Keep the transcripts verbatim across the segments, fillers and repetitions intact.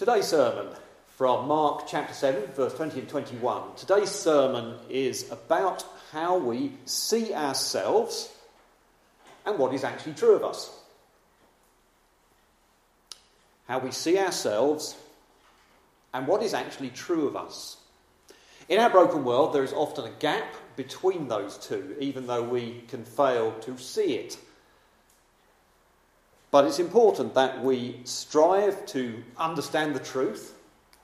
Today's sermon from Mark chapter seven, verse twenty and twenty-one. Today's sermon is about how we see ourselves and what is actually true of us. How we see ourselves and what is actually true of us. In our broken world, there is often a gap between those two, even though we can fail to see it. But it's important that we strive to understand the truth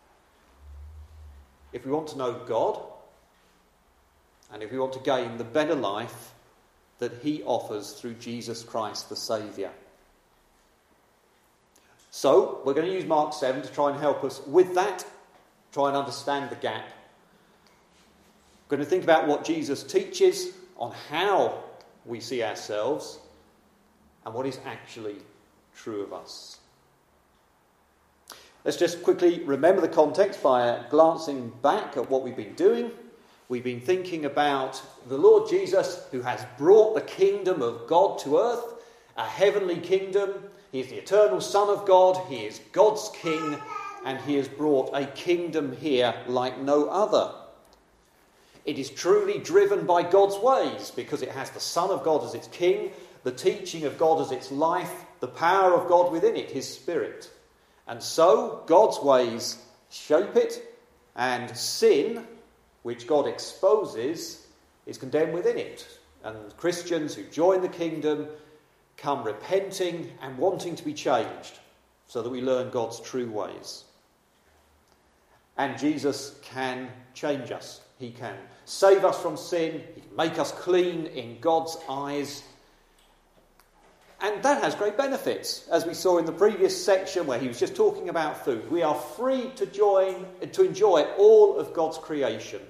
if we want to know God and if we want to gain the better life that he offers through Jesus Christ the Saviour. So, we're going to use Mark seven to try and help us with that, try and understand the gap. We're going to think about what Jesus teaches on how we see ourselves and what is actually true of us. Let's just quickly remember the context by glancing back at what we've been doing. We've been thinking about the Lord Jesus, who has brought the kingdom of God to earth, a heavenly kingdom. He is the eternal Son of God. He is God's King, and he has brought a kingdom here like no other. It is truly driven by God's ways because it has the Son of God as its King, the teaching of God as its life, the power of God within it, his Spirit. And so God's ways shape it, and sin, which God exposes, is condemned within it. And Christians who join the kingdom come repenting and wanting to be changed so that we learn God's true ways. And Jesus can change us. He can save us from sin. He can make us clean in God's eyes. And that has great benefits, as we saw in the previous section where he was just talking about food. We are free to join, to enjoy all of God's creation.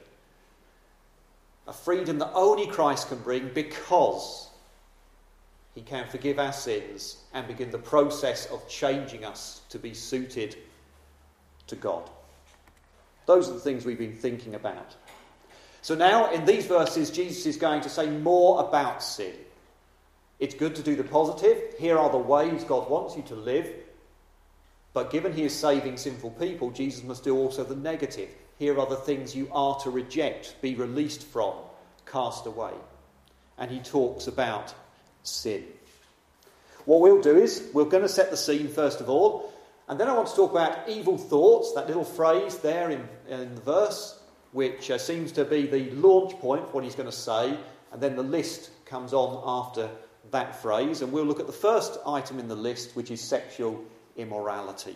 A freedom that only Christ can bring because he can forgive our sins and begin the process of changing us to be suited to God. Those are the things we've been thinking about. So now, in these verses, Jesus is going to say more about sin. It's good to do the positive. Here are the ways God wants you to live. But given he is saving sinful people, Jesus must do also the negative. Here are the things you are to reject, be released from, cast away. And he talks about sin. What we'll do is, we're going to set the scene first of all. And then I want to talk about evil thoughts, that little phrase there in, in the verse, which uh, seems to be the launch point for what he's going to say. And then the list comes on after that phrase, and we'll look at the first item in the list, which is sexual immorality.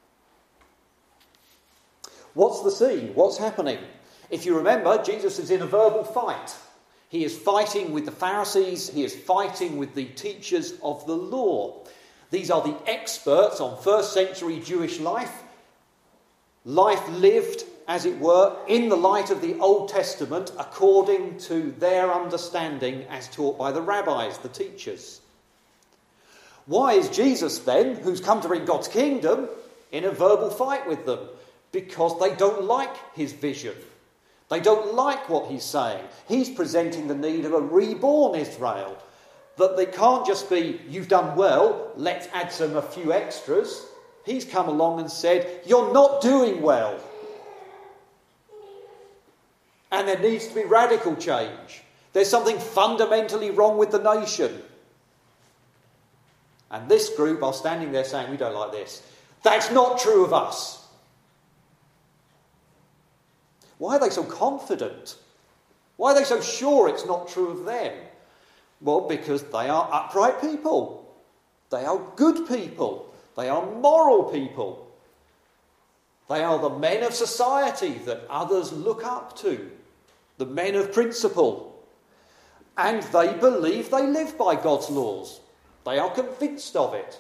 What's the scene? What's happening? If you remember, Jesus is in a verbal fight. He is fighting with the Pharisees. He is fighting with the teachers of the law. These are the experts on first century Jewish life. Life lived, as it were, in the light of the Old Testament according to their understanding as taught by the rabbis, the teachers. Why is Jesus then, who's come to bring God's kingdom, in a verbal fight with them? Because they don't like his vision. They don't like what he's saying. He's presenting the need of a reborn Israel. That they can't just be, you've done well, let's add some a few extras. He's come along and said, you're not doing well. And there needs to be radical change. There's something fundamentally wrong with the nation. And this group are standing there saying, we don't like this. That's not true of us. Why are they so confident? Why are they so sure it's not true of them? Well, because they are upright people. They are good people. They are moral people. They are the men of society that others look up to. The men of principle. And they believe they live by God's laws. They are convinced of it.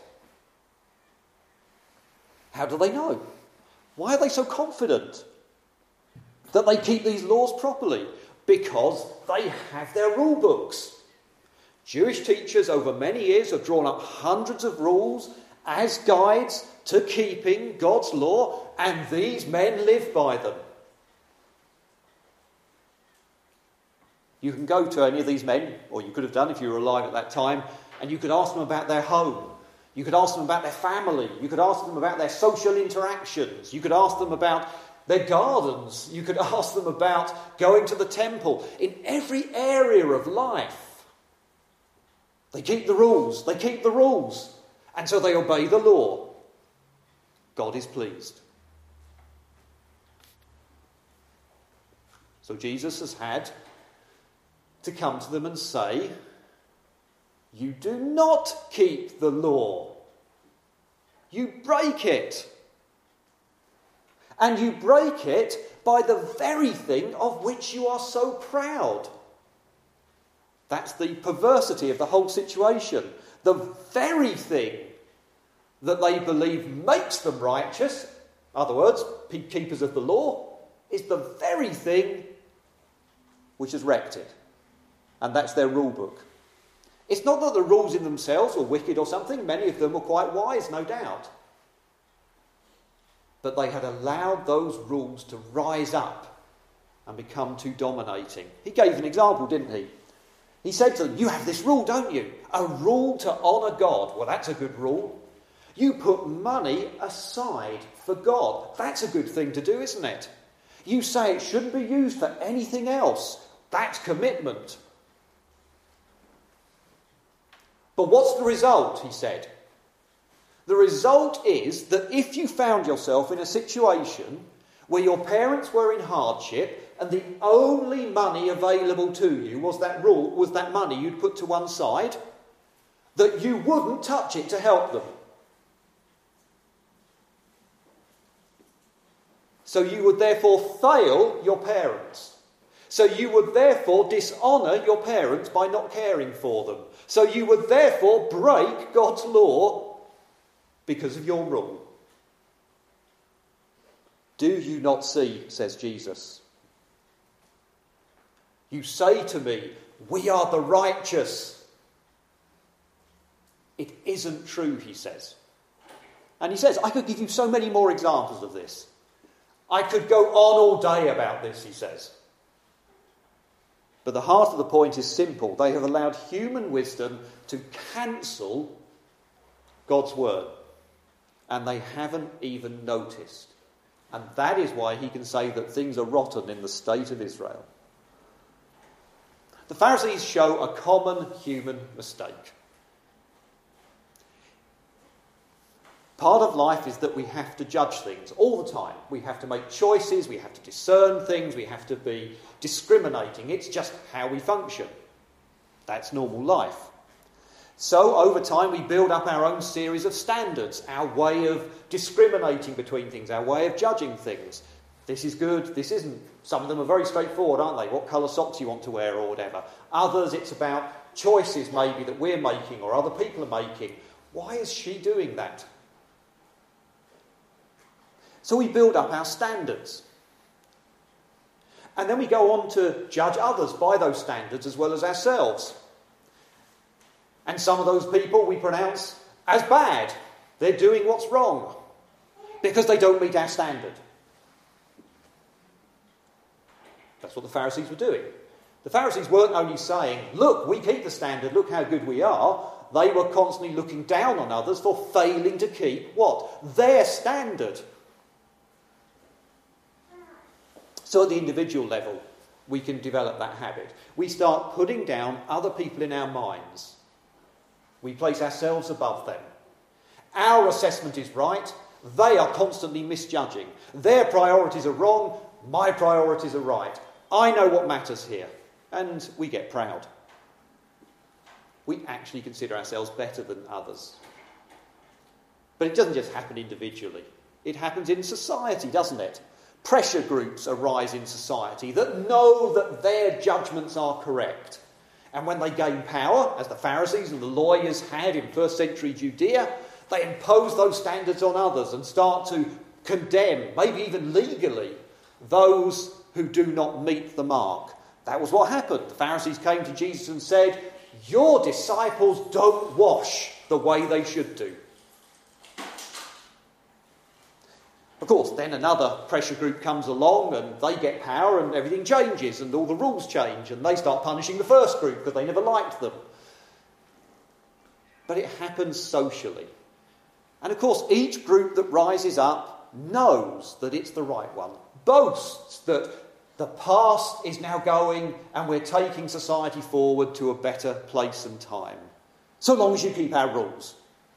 How do they know? Why are they so confident that they keep these laws properly? Because they have their rule books. Jewish teachers over many years have drawn up hundreds of rules as guides to keeping God's law, and these men live by them. You can go to any of these men, or you could have done if you were alive at that time, and you could ask them about their home. You could ask them about their family. You could ask them about their social interactions. You could ask them about their gardens. You could ask them about going to the temple. In every area of life, they keep the rules. They keep the rules. And so they obey the law. God is pleased. So Jesus has had to come to them and say, you do not keep the law. You break it. And you break it by the very thing of which you are so proud. That's the perversity of the whole situation. The very thing that they believe makes them righteous, in other words, keepers of the law, is the very thing which has wrecked it. And that's their rule book. It's not that the rules in themselves were wicked or something. Many of them were quite wise, no doubt. But they had allowed those rules to rise up and become too dominating. He gave an example, didn't he? He said to them, you have this rule, don't you? A rule to honour God. Well, that's a good rule. You put money aside for God. That's a good thing to do, isn't it? You say it shouldn't be used for anything else. That's commitment. But what's the result, he said? The result is that if you found yourself in a situation where your parents were in hardship and the only money available to you was that rule, was that money you'd put to one side, that you wouldn't touch it to help them. So you would therefore fail your parents. So you would therefore dishonour your parents by not caring for them. So you would therefore break God's law because of your rule. Do you not see, says Jesus? You say to me, we are the righteous. It isn't true, he says. And he says, I could give you so many more examples of this. I could go on all day about this, he says. But the heart of the point is simple. They have allowed human wisdom to cancel God's word. And they haven't even noticed. And that is why he can say that things are rotten in the state of Israel. The Pharisees show a common human mistake. Part of life is that we have to judge things all the time. We have to make choices, we have to discern things, we have to be discriminating. It's just how we function. That's normal life. So over time we build up our own series of standards, our way of discriminating between things, our way of judging things. This is good, this isn't. Some of them are very straightforward, aren't they? What colour socks you want to wear or whatever. Others, it's about choices maybe that we're making or other people are making. Why is she doing that? So we build up our standards. And then we go on to judge others by those standards as well as ourselves. And some of those people we pronounce as bad. They're doing what's wrong because they don't meet our standard. That's what the Pharisees were doing. The Pharisees weren't only saying, look, we keep the standard, look how good we are. They were constantly looking down on others for failing to keep what? Their standard. So at the individual level, we can develop that habit. We start putting down other people in our minds. We place ourselves above them. Our assessment is right. They are constantly misjudging. Their priorities are wrong. My priorities are right. I know what matters here. And we get proud. We actually consider ourselves better than others. But it doesn't just happen individually. It happens in society, doesn't it? Pressure groups arise in society that know that their judgments are correct. And when they gain power, as the Pharisees and the lawyers had in first century Judea, they impose those standards on others and start to condemn, maybe even legally, those who do not meet the mark. That was what happened. The Pharisees came to Jesus and said, your disciples don't wash the way they should do. Of course, then another pressure group comes along and they get power and everything changes and all the rules change and they start punishing the first group because they never liked them. But it happens socially. And of course, each group that rises up knows that it's the right one, boasts that the past is now going and we're taking society forward to a better place and time, so long as you keep our rules.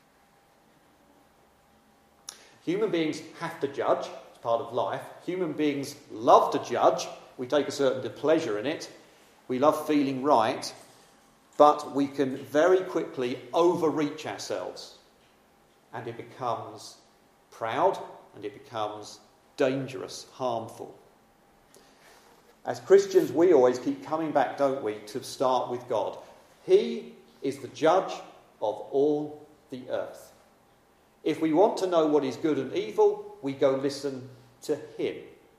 Human beings have to judge, it's part of life. Human beings love to judge, we take a certain pleasure in it, we love feeling right, but we can very quickly overreach ourselves, and it becomes proud and it becomes dangerous, harmful. As Christians, we always keep coming back, don't we, to start with God. He is the judge of all the earth. If we want to know what is good and evil, we go listen to him.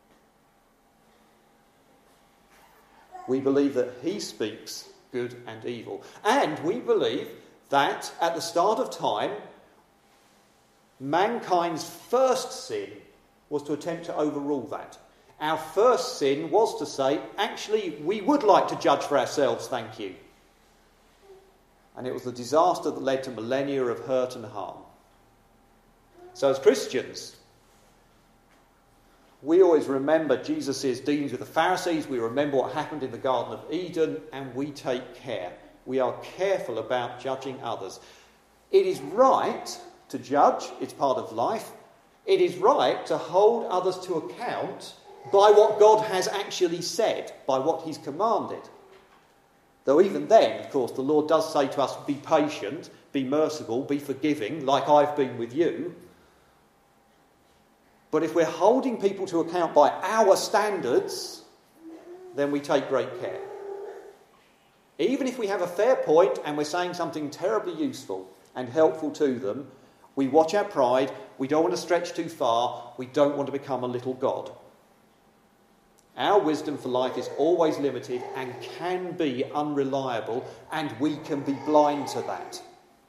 We believe that he speaks good and evil. And we believe that at the start of time, mankind's first sin was to attempt to overrule that. Our first sin was to say, actually, we would like to judge for ourselves, thank you. And it was the disaster that led to millennia of hurt and harm. So as Christians, we always remember Jesus' dealings with the Pharisees, we remember what happened in the Garden of Eden, and we take care. We are careful about judging others. It is right to judge, it's part of life. It is right to hold others to account by what God has actually said, by what he's commanded. Though even then, of course, the Lord does say to us, be patient, be merciful, be forgiving, like I've been with you. But if we're holding people to account by our standards, then we take great care. Even if we have a fair point and we're saying something terribly useful and helpful to them, we watch our pride, we don't want to stretch too far, we don't want to become a little God. Our wisdom for life is always limited and can be unreliable, and we can be blind to that.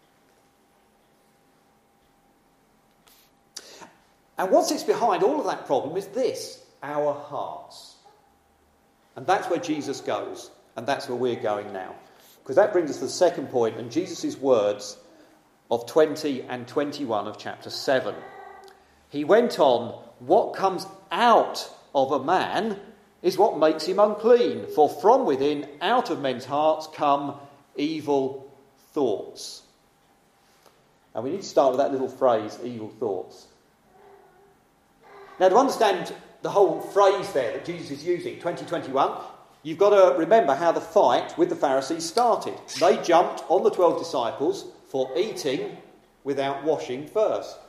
And what sits behind all of that problem is this, our hearts. And that's where Jesus goes, and that's where we're going now. Because that brings us to the second point, and Jesus' words of twenty and twenty-one of chapter seven. He went on, what comes out of a man is what makes him unclean. For from within, out of men's hearts, come evil thoughts. And we need to start with that little phrase, evil thoughts. Now, to understand the whole phrase there that Jesus is using, twenty twenty-one, you've got to remember how the fight with the Pharisees started. They jumped on the twelve disciples for eating without washing first.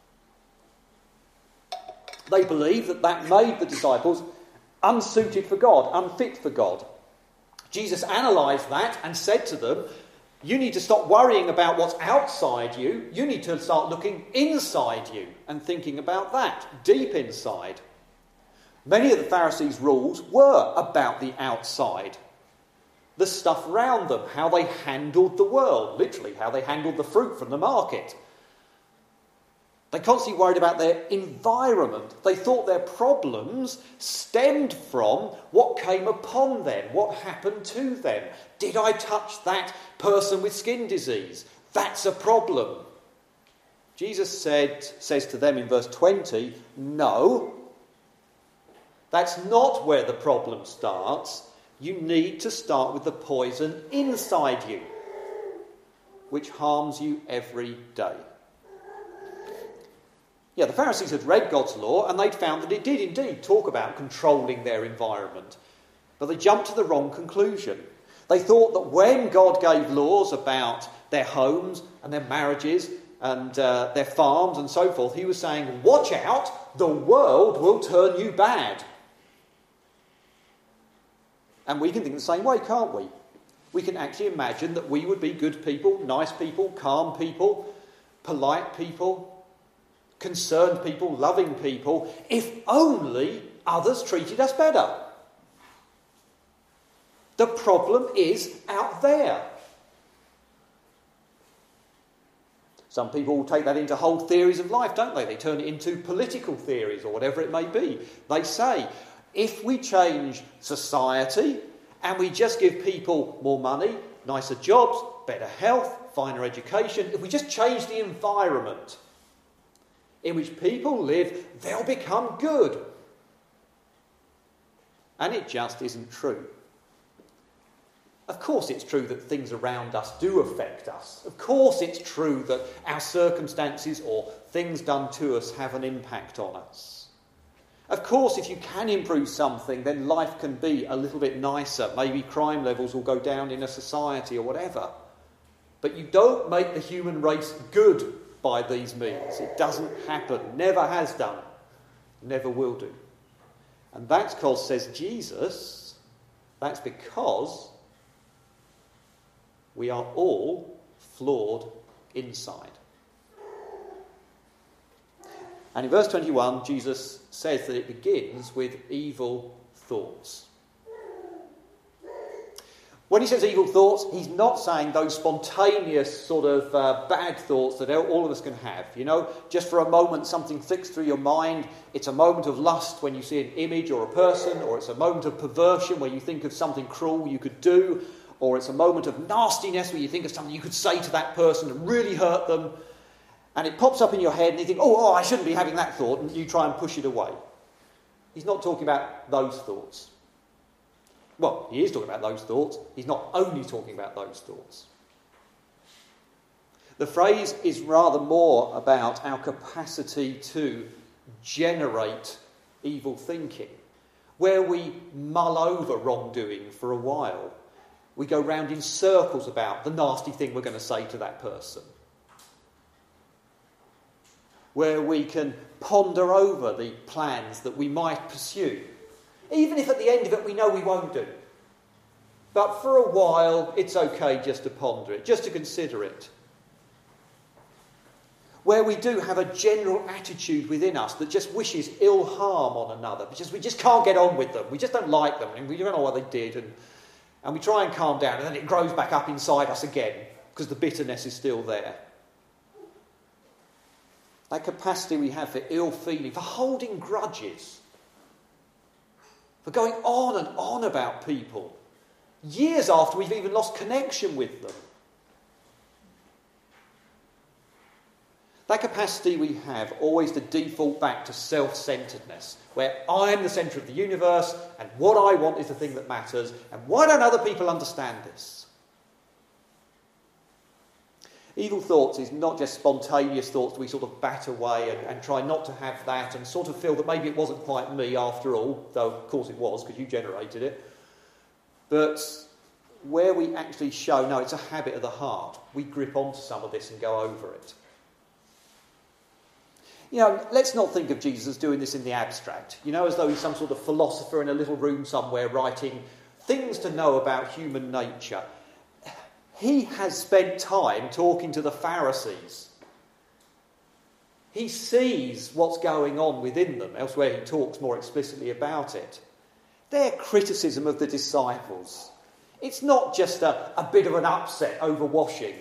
They believed that that made the disciples unsuited for God, unfit for God. Jesus analysed that and said to them, you need to stop worrying about what's outside you. You need to start looking inside you and thinking about that, deep inside. Many of the Pharisees' rules were about the outside. The stuff around them, how they handled the world, literally how they handled the fruit from the market. They constantly worried about their environment. They thought their problems stemmed from what came upon them, what happened to them. Did I touch that person with skin disease? That's a problem. Jesus said, says to them in verse twenty, no, that's not where the problem starts. You need to start with the poison inside you, which harms you every day. Yeah, the Pharisees had read God's law and they'd found that it did indeed talk about controlling their environment. But they jumped to the wrong conclusion. They thought that when God gave laws about their homes and their marriages and uh, their farms and so forth, he was saying, watch out, the world will turn you bad. And we can think the same way, can't we? We can actually imagine that we would be good people, nice people, calm people, polite people, concerned people, loving people, if only others treated us better. The problem is out there. Some people will take that into whole theories of life, don't they? They turn it into political theories or whatever it may be. They say, if we change society and we just give people more money, nicer jobs, better health, finer education, if we just change the environment, in which people live, they'll become good. And it just isn't true. Of course it's true that things around us do affect us. Of course it's true that our circumstances or things done to us have an impact on us. Of course, if you can improve something, then life can be a little bit nicer. Maybe crime levels will go down in a society or whatever. But you don't make the human race good by these means. It doesn't happen. Never has done. Never will do. And that's because, says Jesus, that's because we are all flawed inside. And in verse twenty-one, Jesus says that it begins with evil thoughts. When he says evil thoughts, he's not saying those spontaneous sort of uh, bad thoughts that all of us can have. You know, just for a moment something flicks through your mind. It's a moment of lust when you see an image or a person, or it's a moment of perversion where you think of something cruel you could do, or it's a moment of nastiness where you think of something you could say to that person and really hurt them. And it pops up in your head and you think, oh, oh, I shouldn't be having that thought, and you try and push it away. He's not talking about those thoughts. Well, he is talking about those thoughts. He's not only talking about those thoughts. The phrase is rather more about our capacity to generate evil thinking, where we mull over wrongdoing for a while. We go round in circles about the nasty thing we're going to say to that person. Where we can ponder over the plans that we might pursue, even if at the end of it we know we won't do. But for a while, it's okay just to ponder it, just to consider it. Where we do have a general attitude within us that just wishes ill harm on another, because we just can't get on with them, we just don't like them, and we don't know what they did, and, and we try and calm down, and then it grows back up inside us again, because the bitterness is still there. That capacity we have for ill feeling, for holding grudges, for going on and on about people, years after we've even lost connection with them. That capacity we have always to default back to self-centeredness, where I'm the centre of the universe, and what I want is the thing that matters, and why don't other people understand this? Evil thoughts is not just spontaneous thoughts that we sort of bat away and, and try not to have that and sort of feel that maybe it wasn't quite me after all, though of course it was because you generated it. But where we actually show, no, it's a habit of the heart, we grip onto some of this and go over it. You know, let's not think of Jesus as doing this in the abstract, you know, as though he's some sort of philosopher in a little room somewhere writing things to know about human nature. He has spent time talking to the Pharisees. He sees what's going on within them. Elsewhere he talks more explicitly about it. Their criticism of the disciples, it's not just a, a bit of an upset over washing.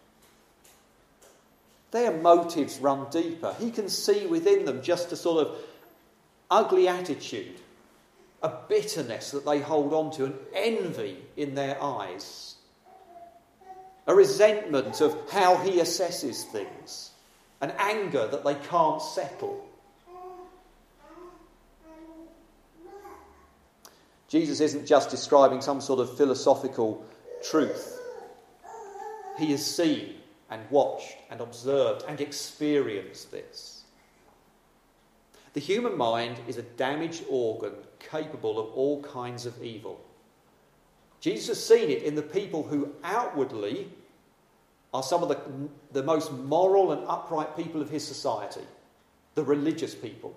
Their motives run deeper. He can see within them just a sort of ugly attitude, a bitterness that they hold on to, an envy in their eyes. A resentment of how he assesses things. An anger that they can't settle. Jesus isn't just describing some sort of philosophical truth. He has seen and watched and observed and experienced this. The human mind is a damaged organ capable of all kinds of evil. Jesus has seen it in the people who outwardly are some of the, the most moral and upright people of his society, the religious people.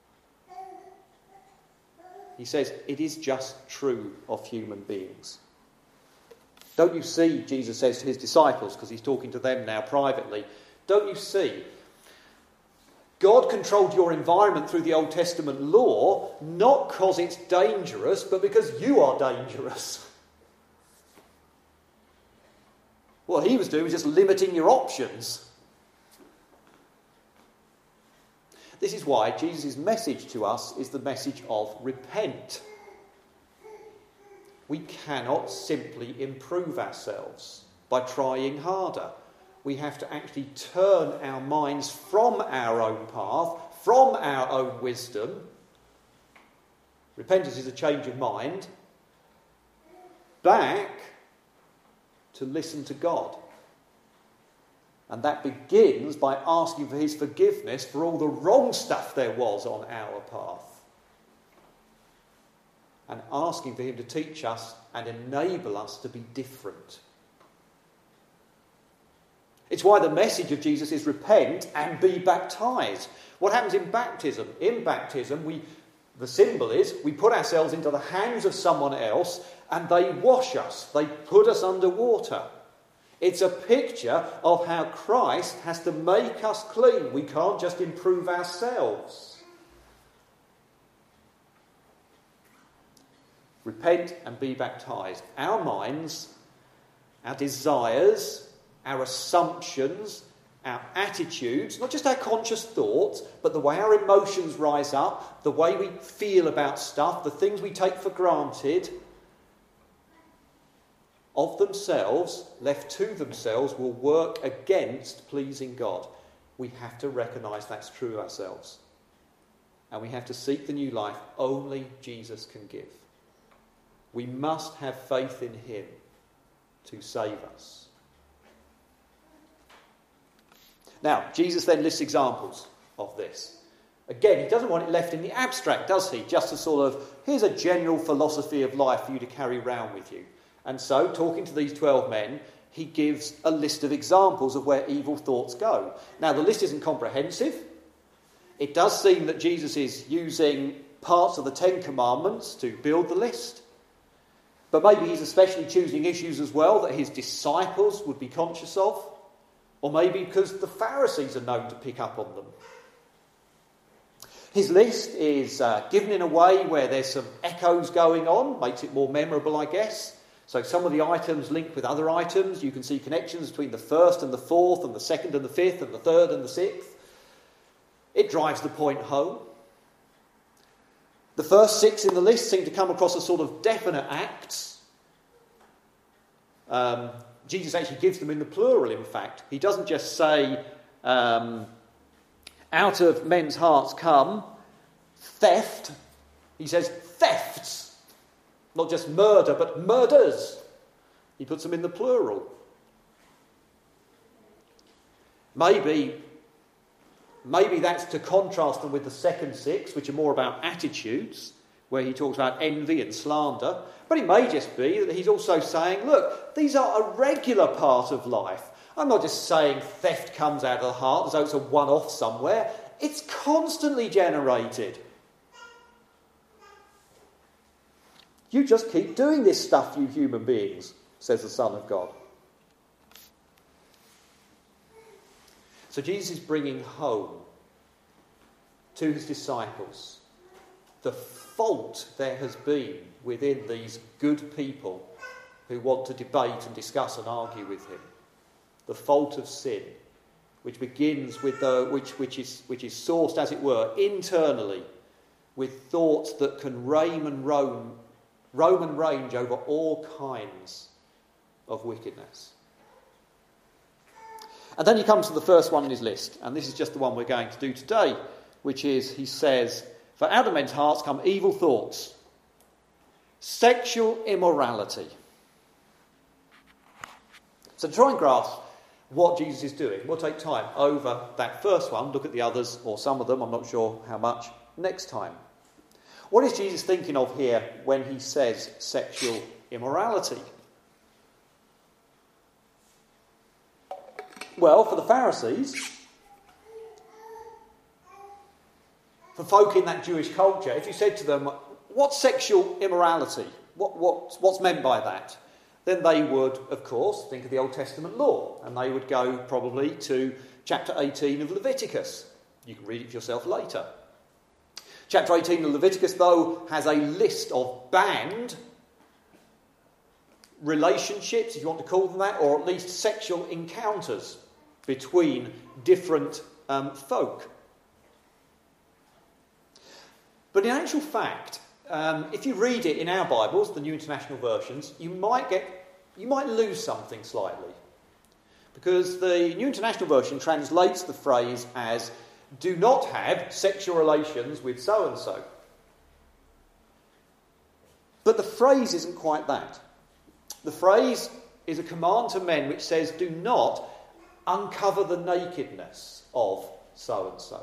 He says, it is just true of human beings. Don't you see, Jesus says to his disciples, because he's talking to them now privately, don't you see? God controlled your environment through the Old Testament law, not because it's dangerous, but because you are dangerous. What he was doing was just limiting your options. This is why Jesus' message to us is the message of repent. We cannot simply improve ourselves by trying harder. we have to actually turn our minds from our own path, from our own wisdom. Repentance is a change of mind, back to listen to God. And that begins by asking for his forgiveness for all the wrong stuff there was on our path. And asking for him to teach us and enable us to be different. It's why the message of Jesus is repent and be baptized. What happens in baptism? In baptism, we, the symbol is we put ourselves into the hands of someone else and they wash us. They put us under water. It's a picture of how Christ has to make us clean. We can't just improve ourselves. Repent and be baptized. Our minds, our desires, our assumptions, our attitudes, not just our conscious thoughts, but the way our emotions rise up, the way we feel about stuff, the things we take for granted, of themselves, left to themselves, will work against pleasing God. We have to recognise that's true ourselves. And we have to seek the new life only Jesus can give. We must have faith in him to save us. Now, Jesus then lists examples of this. Again, he doesn't want it left in the abstract, does he? Just a sort of, here's a general philosophy of life for you to carry around with you. And so, talking to these twelve men, he gives a list of examples of where evil thoughts go. Now, the list isn't comprehensive. It does seem that Jesus is using parts of the Ten Commandments to build the list. But maybe he's especially choosing issues as well that his disciples would be conscious of. Or maybe because the Pharisees are known to pick up on them. His list is uh, given in a way where there's some echoes going on, makes it more memorable, I guess. So some of the items link with other items. You can see connections between the first and the fourth, and the second and the fifth, and the third and the sixth. It drives the point home. The first six in the list seem to come across as sort of definite acts. Um, Jesus actually gives them in the plural, in fact. He doesn't just say, um, out of men's hearts come theft. He says thefts. Not just murder, but murders. He puts them in the plural. Maybe, maybe that's to contrast them with the second six, which are more about attitudes, where he talks about envy and slander. But it may just be that he's also saying, look, these are a regular part of life. I'm not just saying theft comes out of the heart as though it's a one-off somewhere. It's constantly generated. You just keep doing this stuff, you human beings, says the Son of God. So Jesus is bringing home to his disciples the fault there has been within these good people who want to debate and discuss and argue with him. The fault of sin, which begins with the which which is which is sourced, as it were, internally, with thoughts that can roam and roam, roam and range over all kinds of wickedness. And then he comes to the first one in his list, and this is just the one we're going to do today, which is, he says, for out of men's hearts come evil thoughts, sexual immorality. So to try and grasp what Jesus is doing, we'll take time over that first one, look at the others, or some of them, I'm not sure how much, next time. What is Jesus thinking of here when he says sexual immorality? Well, for the Pharisees, for folk in that Jewish culture, if you said to them, what's sexual immorality? What, what, what's meant by that? Then they would, of course, think of the Old Testament law, and they would go probably to chapter eighteen of Leviticus. You can read it for yourself later. Chapter eighteen of Leviticus, though, has a list of banned relationships, if you want to call them that, or at least sexual encounters between different um, folk. But in actual fact, um, if you read it in our Bibles, the New International Versions, you might get, you might lose something slightly. Because the New International Version translates the phrase as, do not have sexual relations with so-and-so. But the phrase isn't quite that. The phrase is a command to men which says, do not uncover the nakedness of so-and-so.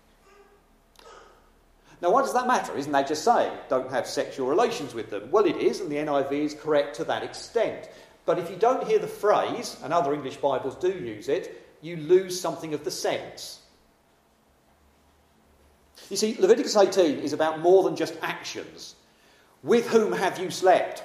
Now, why does that matter? Isn't that just saying, don't have sexual relations with them? Well, it is, and the N I V is correct to that extent. But if you don't hear the phrase, and other English Bibles do use it, you lose something of the sense. You see, Leviticus eighteen is about more than just actions. With whom have you slept?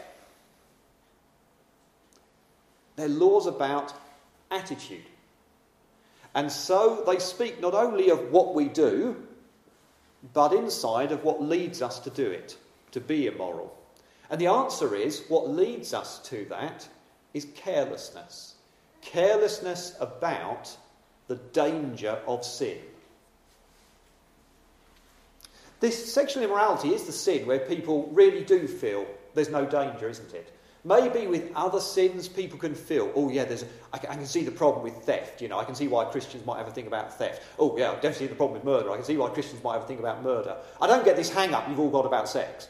They're laws about attitude. And so they speak not only of what we do, but inside of what leads us to do it, to be immoral. And the answer is, what leads us to that is carelessness. Carelessness about the danger of sin. This sexual immorality is the sin where people really do feel there's no danger, isn't it? Maybe with other sins, people can feel, oh yeah, there's a, I, can, I can see the problem with theft. You know, I can see why Christians might have a thing about theft. Oh yeah, I definitely see the problem with murder. I can see why Christians might have a thing about murder. I don't get this hang-up you've all got about sex.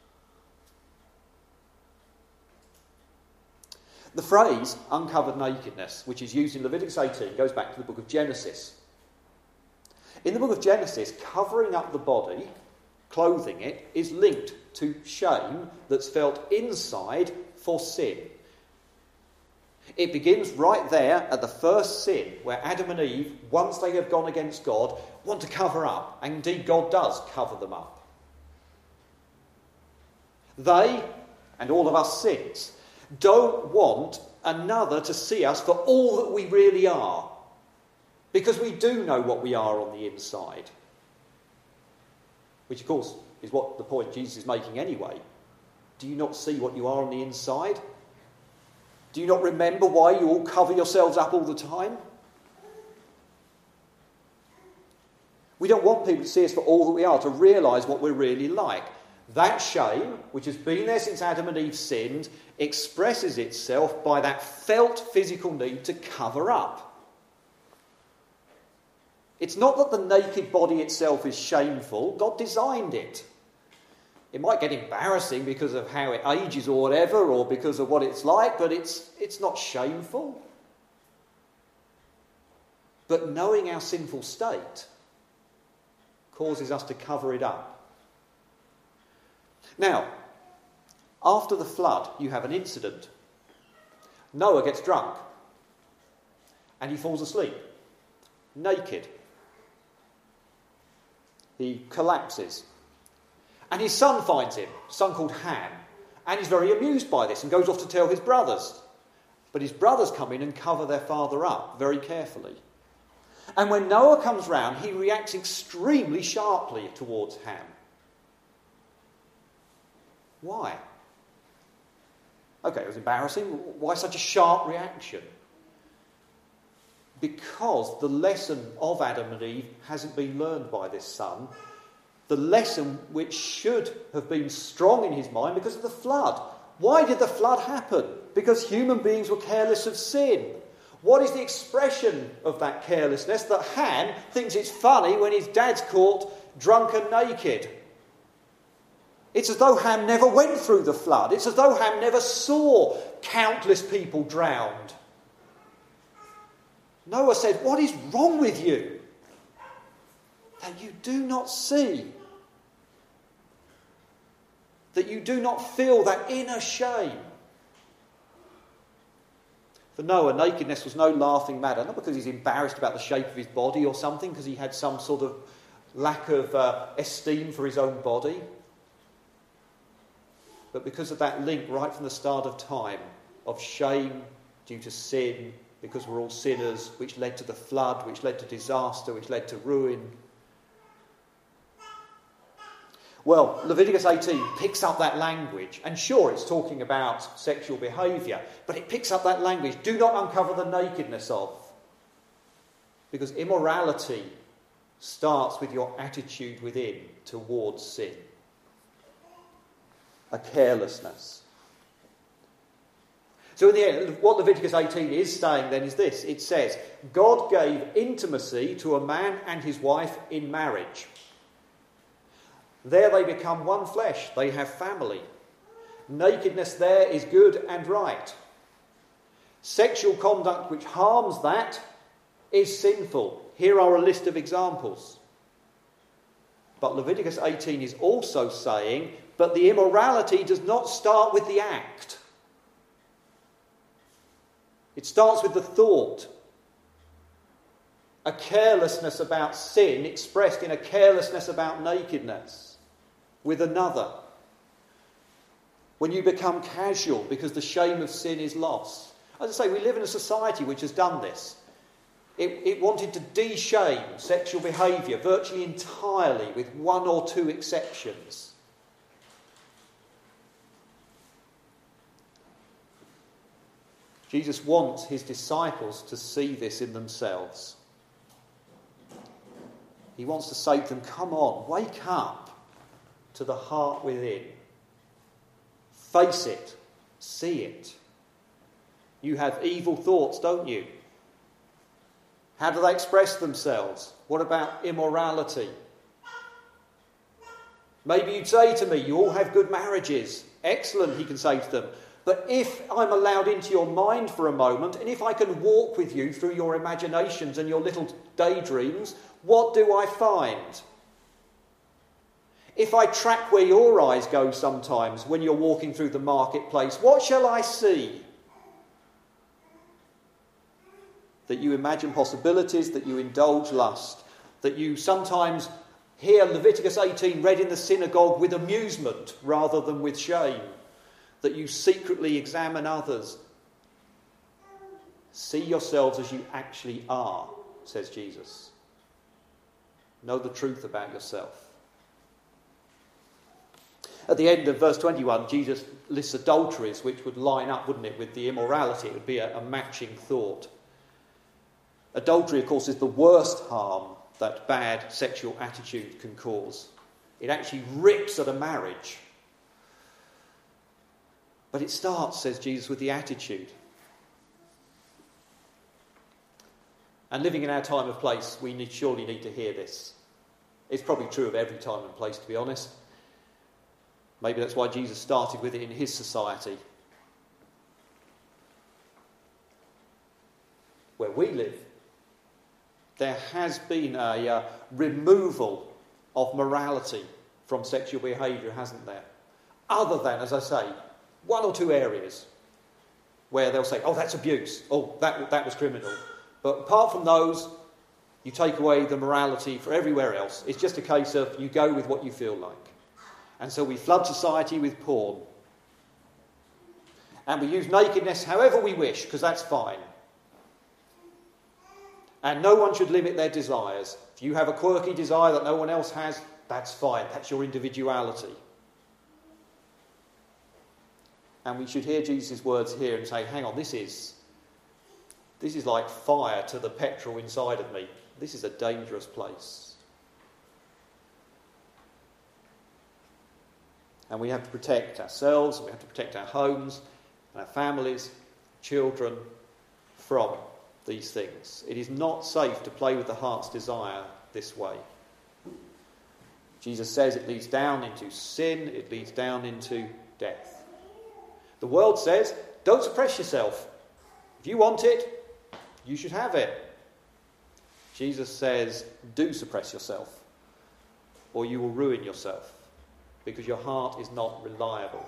The phrase uncovered nakedness, which is used in Leviticus eighteen, goes back to the book of Genesis. In the book of Genesis, covering up the body, clothing it, is linked to shame that's felt inside for sin. It begins right there at the first sin, where Adam and Eve, once they have gone against God, want to cover up. And indeed, God does cover them up. They, and all of us sins, don't want another to see us for all that we really are. Because we do know what we are on the inside. Which, of course, is what the point Jesus is making anyway. Do you not see what you are on the inside? Do you not remember why you all cover yourselves up all the time? We don't want people to see us for all that we are, to realise what we're really like. That shame, which has been there since Adam and Eve sinned, expresses itself by that felt physical need to cover up. It's not that the naked body itself is shameful. God designed it. It might get embarrassing because of how it ages or whatever, or because of what it's like, but it's, it's not shameful. But knowing our sinful state causes us to cover it up. Now, after the flood, you have an incident. Noah gets drunk and he falls asleep, naked. He collapses. And his son finds him, a son called Ham, and he's very amused by this and goes off to tell his brothers. But his brothers come in and cover their father up very carefully. And when Noah comes round, he reacts extremely sharply towards Ham. Why? Okay, it was embarrassing. Why such a sharp reaction? Because the lesson of Adam and Eve hasn't been learned by this son. The lesson which should have been strong in his mind because of the flood. Why did the flood happen? Because human beings were careless of sin. What is the expression of that carelessness? That Ham thinks it's funny when his dad's caught drunk and naked. It's as though Ham never went through the flood. It's as though Ham never saw countless people drowned. Noah said, "What is wrong with you? That you do not see, that you do not feel that inner shame." For Noah, nakedness was no laughing matter, not because he's embarrassed about the shape of his body or something, because he had some sort of lack of uh, esteem for his own body, but because of that link right from the start of time of shame due to sin, because we're all sinners, which led to the flood, which led to disaster, which led to ruin. Well, Leviticus eighteen picks up that language, and sure, it's talking about sexual behaviour, but it picks up that language. Do not uncover the nakedness of. Because immorality starts with your attitude within towards sin. A carelessness. So in the end, what Leviticus eighteen is saying then is this. It says, God gave intimacy to a man and his wife in marriage. There they become one flesh. They have family. Nakedness there is good and right. Sexual conduct which harms that is sinful. Here are a list of examples. But Leviticus eighteen is also saying, but the immorality does not start with the act. It starts with the thought. A carelessness about sin expressed in a carelessness about nakedness with another. When you become casual because the shame of sin is lost. As I say, we live in a society which has done this. It, it wanted to de-shame sexual behaviour virtually entirely, with one or two exceptions. Jesus wants his disciples to see this in themselves. He wants to say to them, come on, wake up to the heart within. Face it. See it. You have evil thoughts, don't you? How do they express themselves? What about immorality? Maybe you'd say to me, you all have good marriages. Excellent, he can say to them. But if I'm allowed into your mind for a moment, and if I can walk with you through your imaginations and your little daydreams, what do I find? If I track where your eyes go sometimes when you're walking through the marketplace, what shall I see? That you imagine possibilities, that you indulge lust, that you sometimes hear Leviticus eighteen read in the synagogue with amusement rather than with shame, that you secretly examine others. See yourselves as you actually are, says Jesus. Know the truth about yourself. At the end of verse twenty-one, Jesus lists adulteries, which would line up, wouldn't it, with the immorality. It would be a, a matching thought. Adultery, of course, is the worst harm that bad sexual attitude can cause. It actually rips at a marriage. But it starts, says Jesus, with the attitude. And living in our time and place, we need, surely need to hear this. It's probably true of every time and place, to be honest. Maybe that's why Jesus started with it in his society. Where we live, there has been a uh, removal of morality from sexual behaviour, hasn't there? Other than, as I say, one or two areas where they'll say, oh, that's abuse. Oh, that, that was criminal. But apart from those, you take away the morality for everywhere else. It's just a case of you go with what you feel like. And so we flood society with porn. And we use nakedness however we wish, because that's fine. And no one should limit their desires. If you have a quirky desire that no one else has, that's fine. That's your individuality. And we should hear Jesus' words here and say, hang on, this is, this is like fire to the petrol inside of me. This is a dangerous place. And we have to protect ourselves, we have to protect our homes, our families, children from these things. It is not safe to play with the heart's desire this way. Jesus says it leads down into sin, it leads down into death. The world says, don't suppress yourself. If you want it, you should have it. Jesus says, do suppress yourself, or you will ruin yourself, because your heart is not reliable.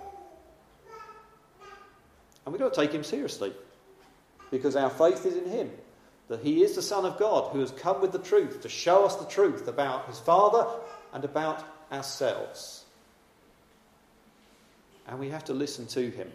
And we've got to take him seriously, because our faith is in him, that he is the Son of God who has come with the truth to show us the truth about his Father and about ourselves. And we have to listen to him.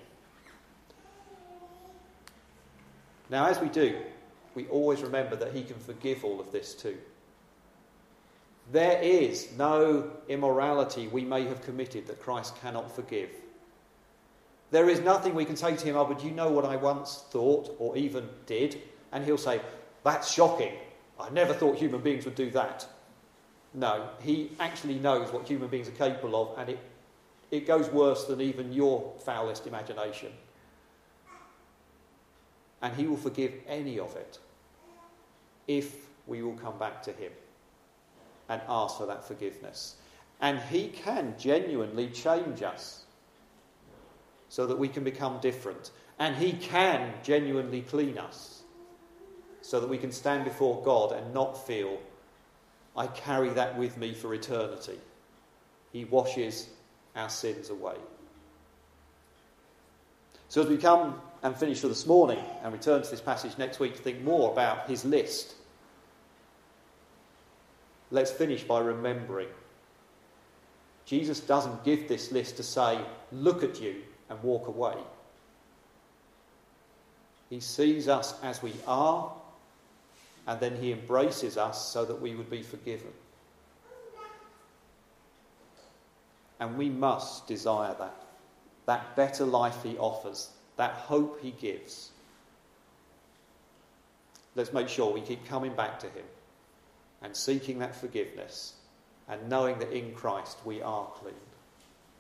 Now, as we do, we always remember that he can forgive all of this too. There is no immorality we may have committed that Christ cannot forgive. There is nothing we can say to him, oh, but you know what I once thought or even did? And he'll say, that's shocking. I never thought human beings would do that. No, he actually knows what human beings are capable of, and it, it goes worse than even your foulest imagination. And he will forgive any of it if we will come back to him and ask for that forgiveness. And he can genuinely change us so that we can become different. And he can genuinely clean us so that we can stand before God and not feel, I carry that with me for eternity. He washes our sins away. So as we come and finish for this morning and return to this passage next week to think more about his list, let's finish by remembering Jesus doesn't give this list to say, look at you and walk away. He sees us as we are, and then he embraces us so that we would be forgiven. And we must desire that. That better life he offers. That hope he gives. Let's make sure we keep coming back to him and seeking that forgiveness and knowing that in Christ we are clean.